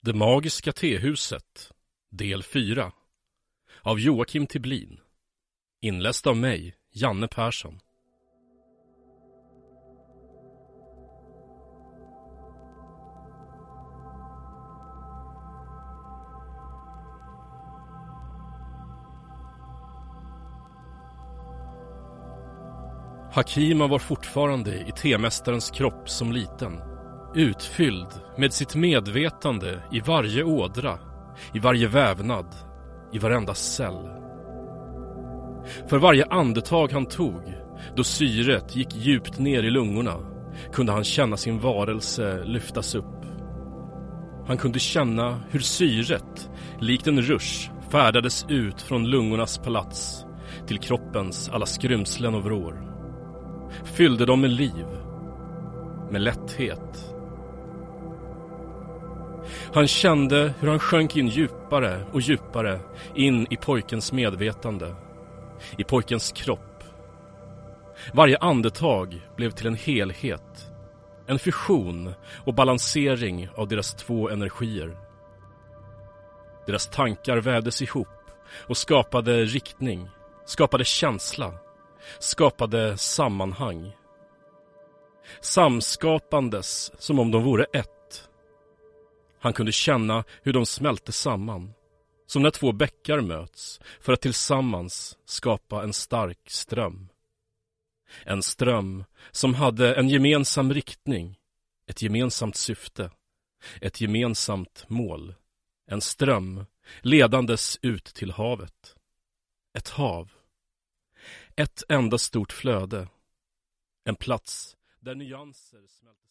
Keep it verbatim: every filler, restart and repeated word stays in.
Det magiska tehuset, del fyra, av Joakim Tiblin. Inläst av mig, Janne Persson. Hakima var fortfarande i temästarens kropp som liten, utfylld med sitt medvetande i varje ådra, i varje vävnad, i varenda cell. För varje andetag han tog, då syret gick djupt ner i lungorna, kunde han känna sin varelse lyftas upp. Han kunde känna hur syret, likt en rusch, färdades ut från lungornas palats till kroppens alla skrymslen och vrår. Fyllde dem med liv, med lätthet. Han kände hur han sjönk in djupare och djupare in i pojkens medvetande, i pojkens kropp. Varje andetag blev till en helhet, en fusion och balansering av deras två energier. Deras tankar vävdes ihop och skapade riktning, skapade känsla, skapade sammanhang. Samskapandes som om de vore ett. Han kunde känna hur de smälte samman, som när två bäckar möts för att tillsammans skapa en stark ström. En ström som hade en gemensam riktning, ett gemensamt syfte, ett gemensamt mål. En ström ledandes ut till havet. Ett hav. Ett enda stort flöde. En plats där nyanser smälter.